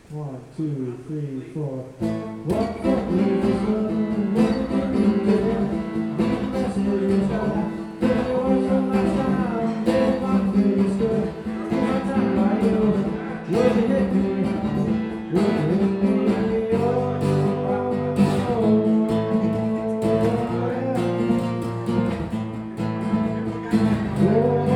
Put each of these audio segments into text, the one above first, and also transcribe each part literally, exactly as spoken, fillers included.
One, two, three, four. What the blues is love? What can you do? The message is gone. The words from last time, they might feel good. One time by you, would you hit me? Would you hit me? Oh, oh, oh, yeah. Oh.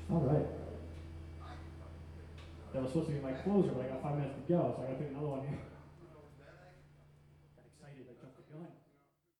That was supposed to be my closer, but I got five minutes to go, so I gotta pick another one here.